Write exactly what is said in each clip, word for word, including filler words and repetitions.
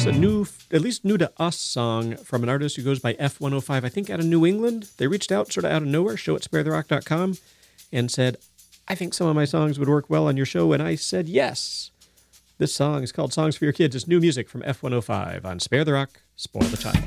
a new, at least new to us, song from an artist who goes by F one oh five, I think out of New England. They reached out sort of out of nowhere, show at spare the rock dot com, and said, I think some of my songs would work well on your show, and I said yes. This song is called Songs for Your Kids. It's new music from F one oh five on Spare the Rock, Spoil the Child.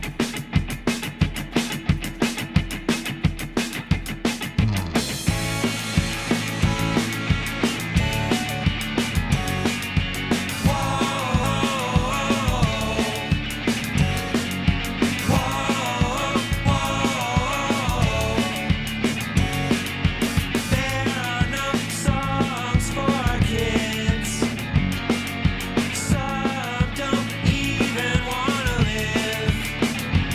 Some don't even wanna live.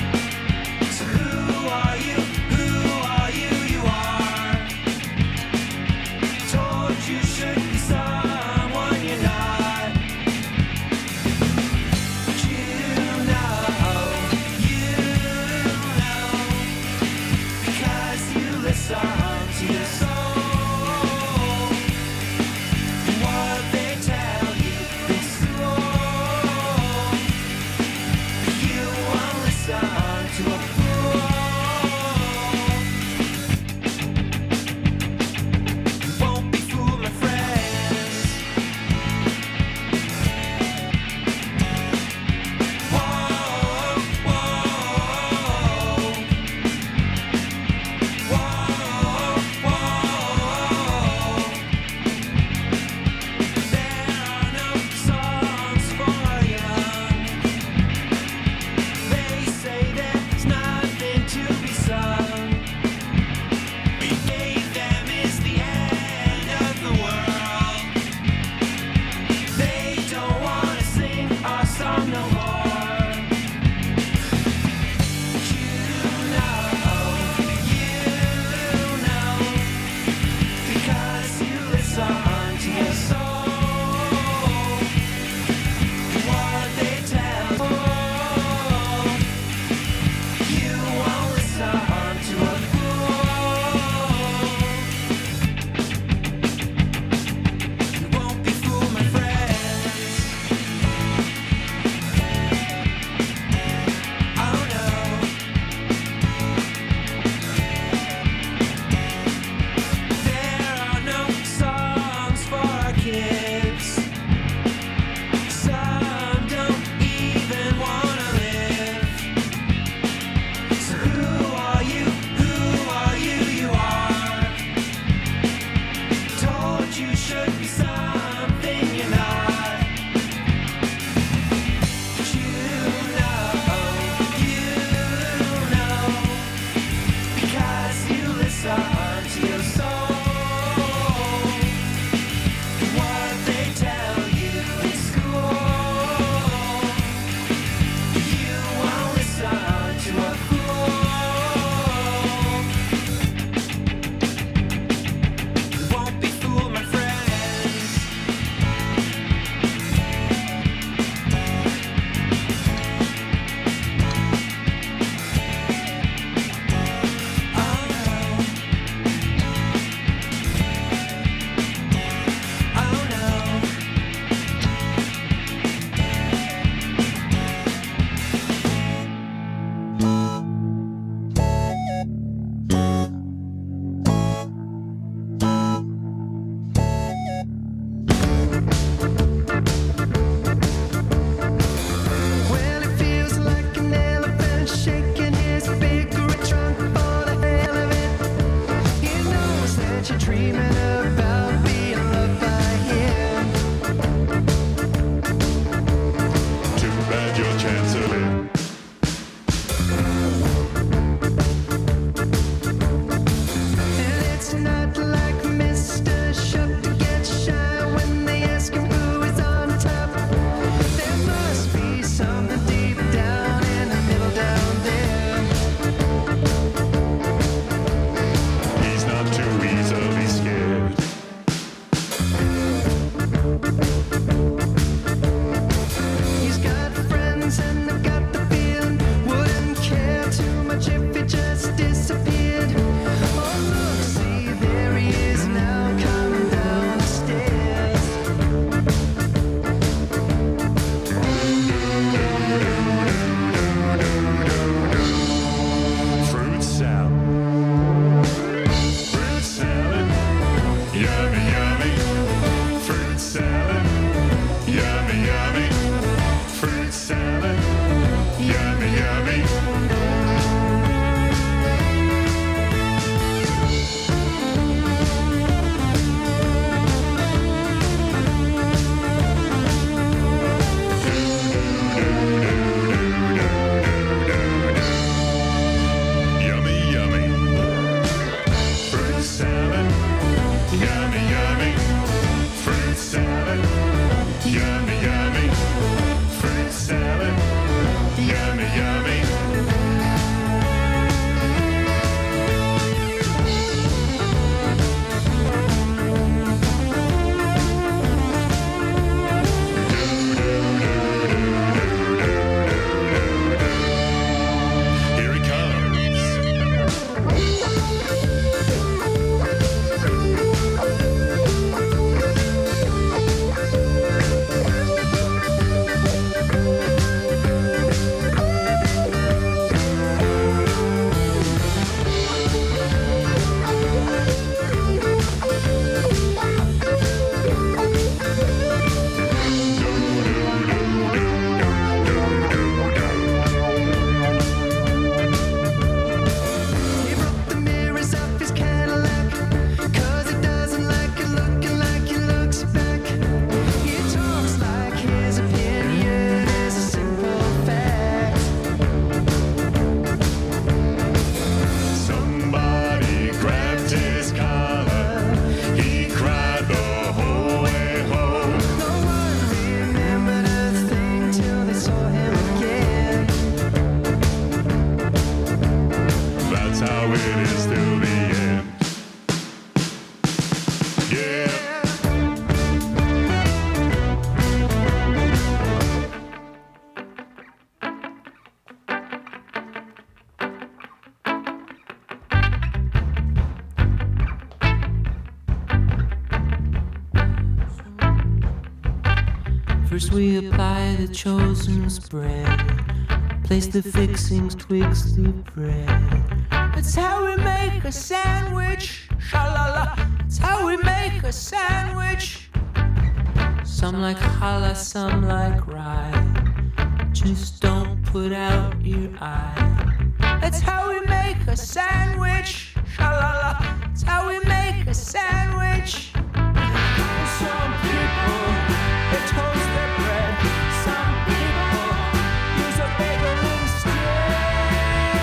First we apply the chosen spread, place the fixings twixt the bread. That's how we make a sandwich. Sha-la-la. That's how we make a sandwich. Some like challah, some like rye. Just don't put out your eye. That's how we make a sandwich. Sha-la-la. That's how we make a sandwich. Some people, they toast their bread. Some people use a bagel instead.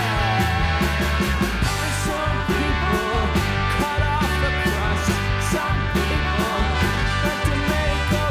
Some people cut off the crust. Some people like to make a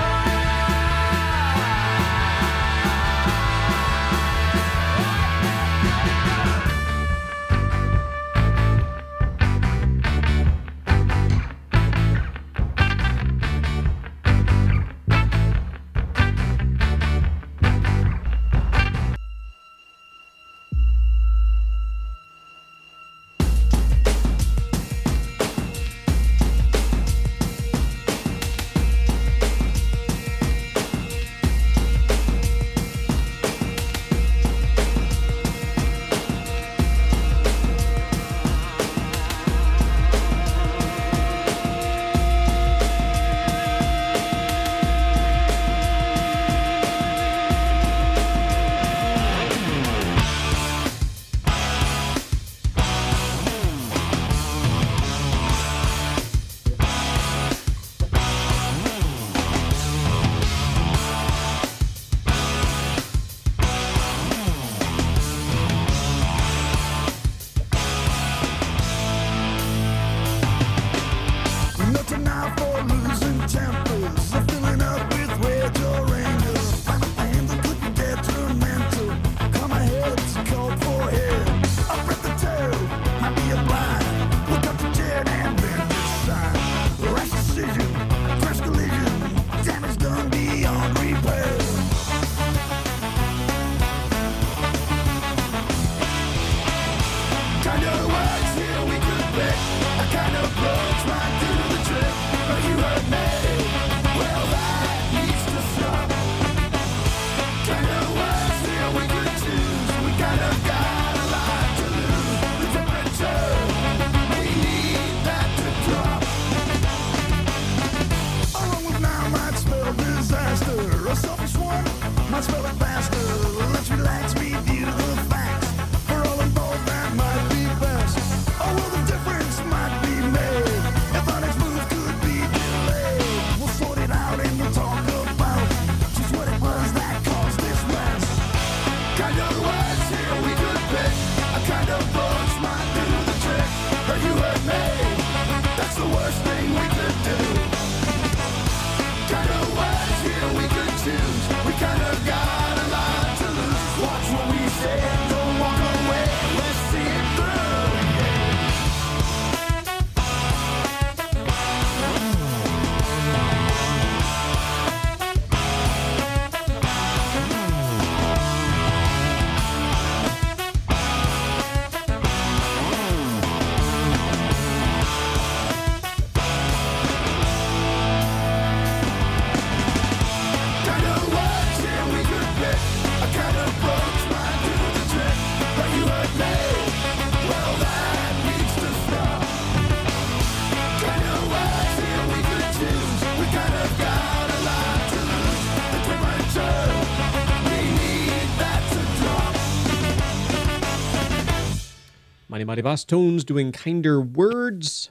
Mighty Mighty Boss Tones doing Kinder Words.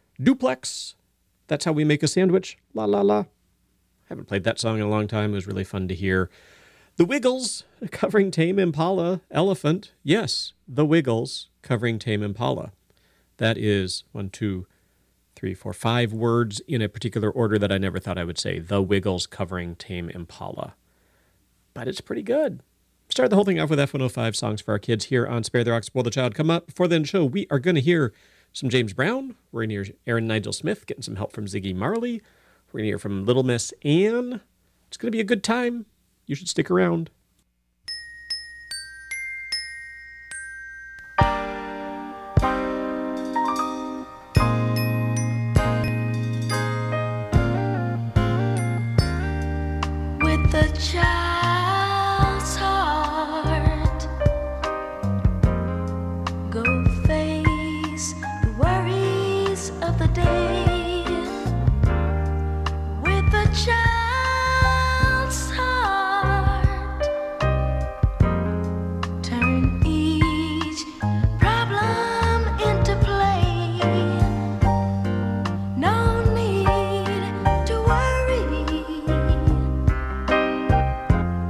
Duplex. That's how we make a sandwich. La la la. Haven't played that song in a long time. It was really fun to hear. The Wiggles covering Tame Impala. Elephant. Yes, The Wiggles covering Tame Impala. That is one, two, three, four, five words in a particular order that I never thought I would say. The Wiggles covering Tame Impala. But it's pretty good. Start the whole thing off with F one oh five Songs for Our Kids here on Spare the Rock, Spoil the Child. Come up. Before the end of the show, we are going to hear some James Brown. We're going to hear Aaron Nigel Smith getting some help from Ziggy Marley. We're going to hear from Little Miss Anne. It's going to be a good time. You should stick around. a child's heart. Go face the worries of the day with a child's heart. Turn each problem into play. No need to worry.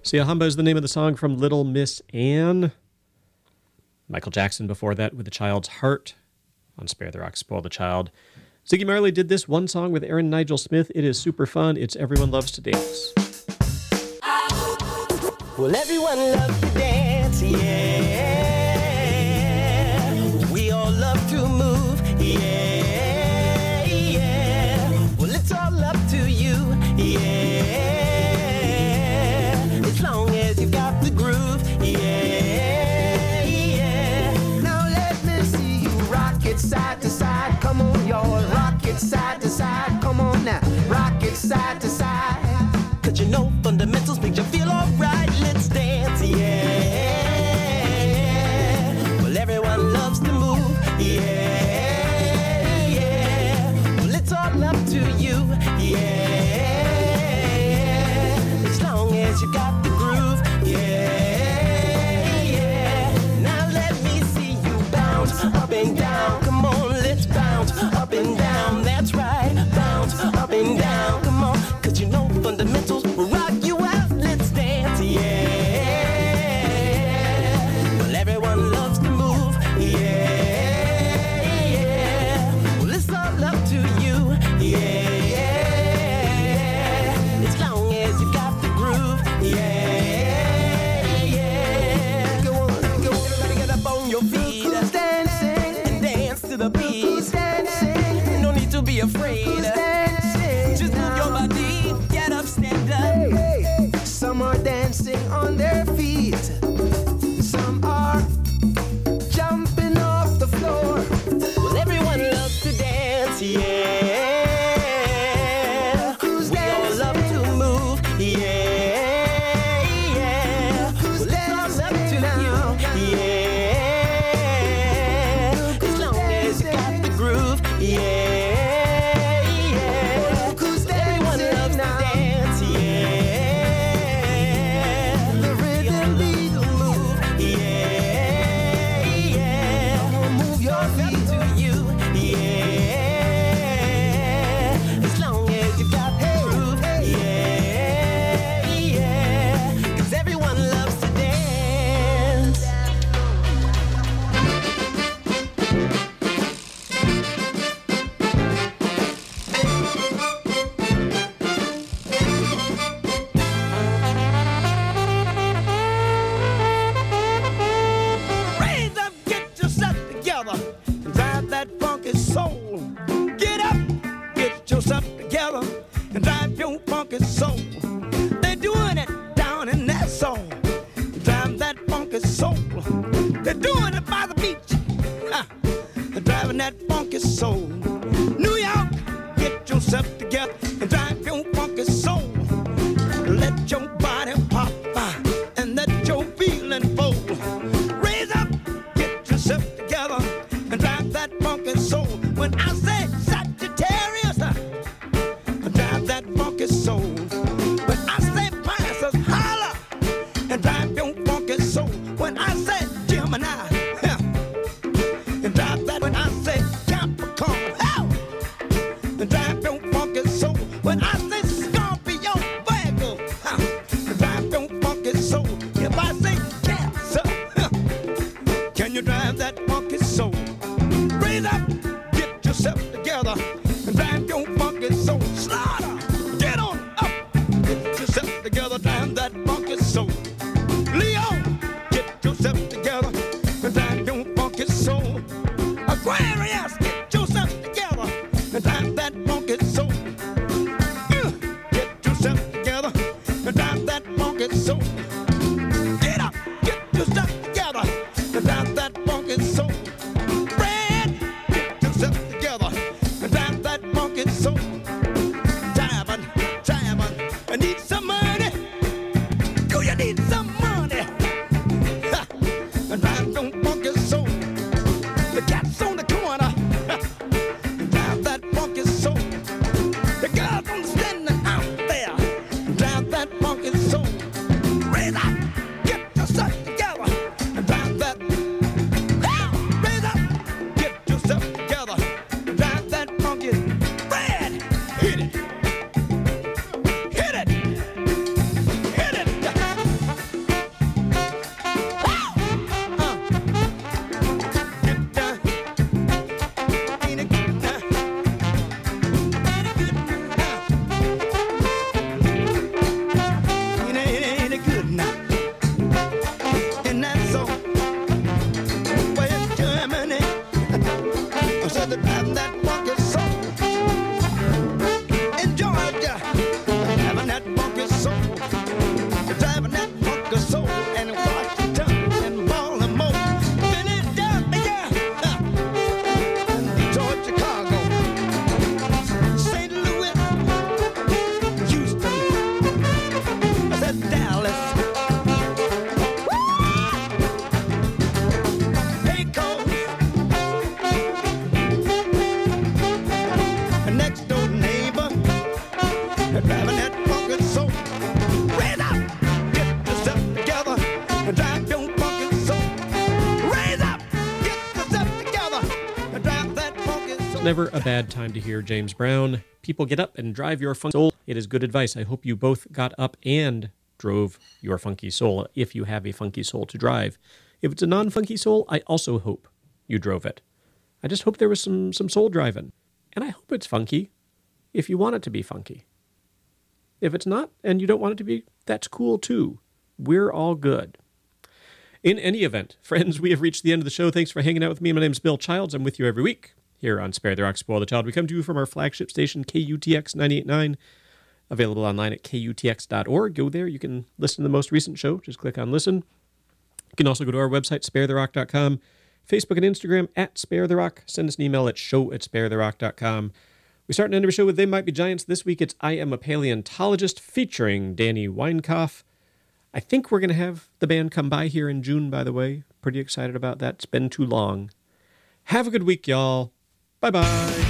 Sia Hamba is the name of the song from Little Miss Anne. Michael Jackson before that with The Child's Heart on Spare the Rock, Spoil the Child. Ziggy Marley did this one song with Aaron Nigel Smith. It is super fun. It's Everyone Loves to Dance. Well, everyone loves to dance, yeah. We all love to move, yeah, yeah. Well, it's all up to you, yeah. As long as you got the groove, yeah, yeah. Now let me see you rock it side to side. Come on, y'all, rock it side to side. Come on now, rock it side to side. Cause you know fundamentals make you feel alright. Let's dance, yeah. Well, everyone loves to move, yeah, yeah. Well, it's all up to you, yeah. As long as you got the groove, yeah, yeah. Now let me see you bounce up and down. Come on, let's bounce up and down. That's right, bounce up and down. Come on, cause you know fundamentals will rock you out. Let's dance, yeah. Well, everyone loves to move, yeah, yeah. Well, it's all up to you, yeah. As long as you got the groove, yeah, yeah. Go on, go on, everybody get up on your feet. Who's dancing? And dance to the beat. Who's dancing? No need to be afraid. Who's dancing? Just move your body, get up, stand up. Hey, hey. Some are dancing on their feet. Some are jumping off the floor. Well, everyone loves to dance, yeah. Who's we dancing? All love to move, yeah, yeah. Who's well, it's all up to now? You, yeah. As long as you got the groove, yeah. Red never a bad time to hear James Brown. People, get up and drive your funky soul. It is good advice. I hope you both got up and drove your funky soul, if you have a funky soul to drive. If it's a non-funky soul, I also hope you drove it. I just hope there was some, some soul driving. And I hope it's funky if you want it to be funky. If it's not, and you don't want it to be, that's cool too. We're all good. In any event, friends, we have reached the end of the show. Thanks for hanging out with me. My name's Bill Childs. I'm with you every week here on Spare the Rock, Spoil the Child. We come to you from our flagship station, K U T X ninety-eight point nine, available online at K U T X dot org. Go there. You can listen to the most recent show. Just click on listen. You can also go to our website, spare the rock dot com, Facebook and Instagram at Spare the Rock. Send us an email at show at spare the rock dot com. We start and end every show with They Might Be Giants. This week it's I Am a Paleontologist featuring Danny Weinkauf. I think we're going to have the band come by here in June, by the way. Pretty excited about that. It's been too long. Have a good week, y'all. Bye-bye.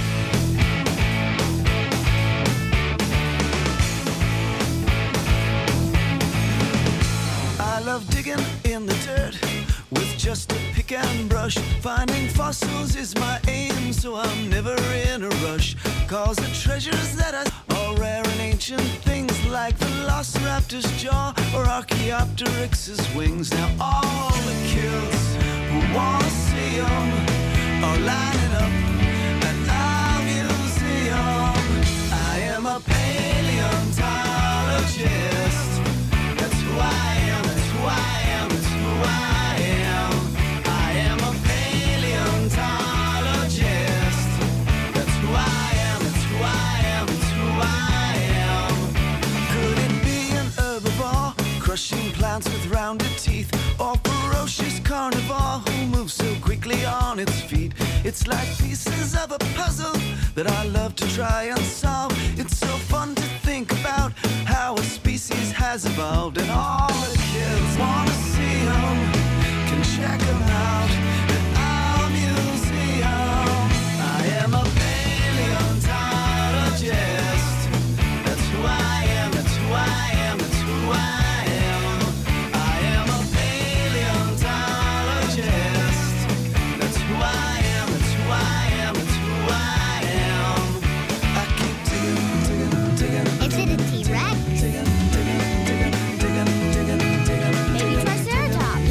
I love digging in the dirt with just a pick and brush. Finding fossils is my aim, so I'm never in a rush. Cause the treasures that I are rare and ancient things, like Velociraptor's jaw or Archaeopteryx's wings. Now all the kids who wanna see them are lining up at our museum. I am a paleontologist. That's who I am, that's who I am, that's who I am. I am a paleontologist. That's who I am, that's who I am, that's who I am. Could it be an herbivore, crushing plants with rounded teeth, or ferocious carnivore who moves so quickly on its feet? It's like pieces of a puzzle that I love to try and solve. It's so fun to think about how a species has evolved, and all the kids wanna see them, can check them out at our museum. I am a paleontologist. That's who I am, that's who I am, that's who I am. I am a paleontologist. That's who I am, that's who I am, that's who I am. I keep digging, digging, digging. Is it a T-Rex? Digging, digging, digging, digging, digging, digging. Maybe Triceratops?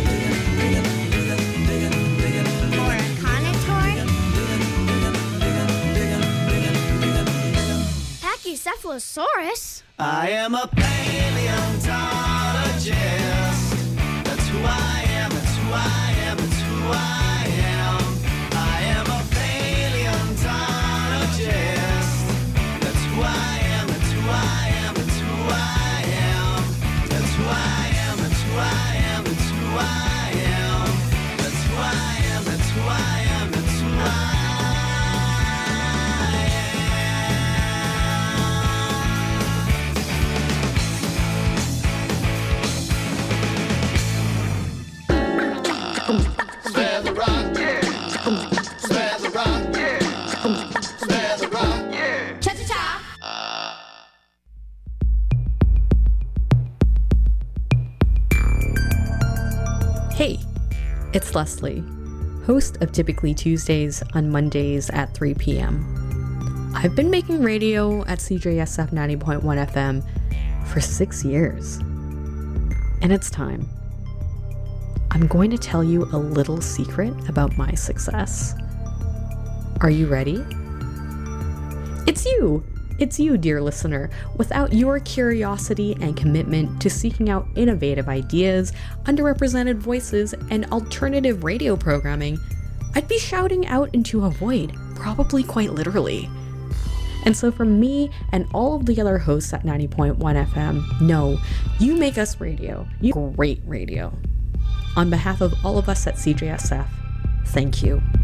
Or a Carnotaur? Pachycephalosaurus? I am a paleontologist. That's who I am, that's who I am, that's who I am. I am a paleontologist. That's who I am, that's who I am, that's who I am. That's who I am, that's who I am, that's who I am. That's who I am, that's who I am, that's who I am. Spare the rock, yeah. Spare the rock, yeah. Spare the rock, yeah. Cha-cha-cha! Hey, it's Leslie, host of Typically Tuesdays on Mondays at three p.m. I've been making radio at C J S F ninety point one F M for six years. And it's time. I'm going to tell you a little secret about my success. Are you ready? It's you! It's you, dear listener. Without your curiosity and commitment to seeking out innovative ideas, underrepresented voices, and alternative radio programming, I'd be shouting out into a void, probably quite literally. And so from me and all of the other hosts at ninety point one F M, no, you make us radio. You great radio. On behalf of all of us at C J S F, thank you.